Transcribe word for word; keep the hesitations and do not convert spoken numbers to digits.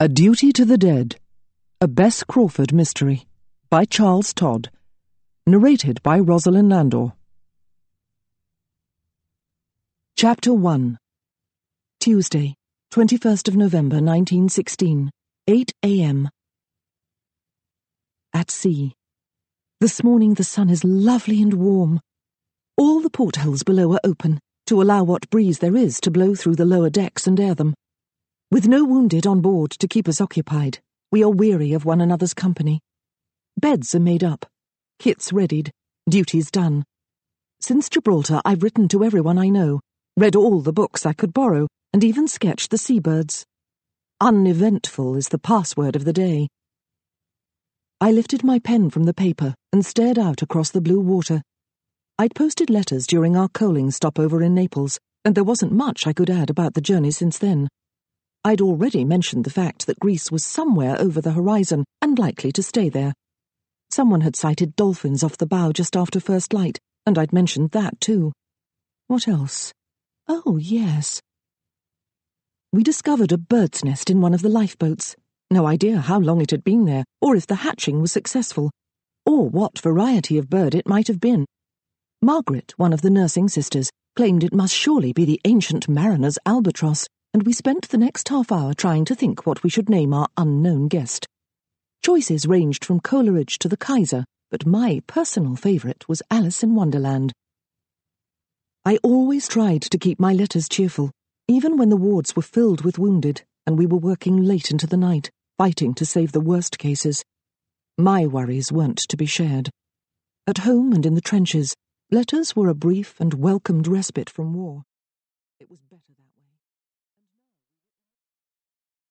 A Duty to the Dead, a Bess Crawford mystery, by Charles Todd, narrated by Rosalind Landor. Chapter one. Tuesday, twenty-first of November, nineteen sixteen, eight a m At sea. This morning the sun is lovely and warm. All the portholes below are open, to allow what breeze there is to blow through the lower decks and air them. With no wounded on board to keep us occupied, we are weary of one another's company. Beds are made up, kits readied, duties done. Since Gibraltar, I've written to everyone I know, read all the books I could borrow, and even sketched the seabirds. Uneventful is the password of the day. I lifted my pen from the paper and stared out across the blue water. I'd posted letters during our coaling stopover in Naples, and there wasn't much I could add about the journey since then. I'd already mentioned the fact that Greece was somewhere over the horizon and likely to stay there. Someone had sighted dolphins off the bow just after first light, and I'd mentioned that too. What else? Oh, yes. We discovered a bird's nest in one of the lifeboats. No idea how long it had been there, or if the hatching was successful, or what variety of bird it might have been. Margaret, one of the nursing sisters, claimed it must surely be the ancient mariner's albatross, and we spent the next half hour trying to think what we should name our unknown guest. Choices ranged from Coleridge to the Kaiser, but my personal favourite was Alice in Wonderland. I always tried to keep my letters cheerful, even when the wards were filled with wounded, and we were working late into the night, fighting to save the worst cases. My worries weren't to be shared. At home and in the trenches, letters were a brief and welcomed respite from war.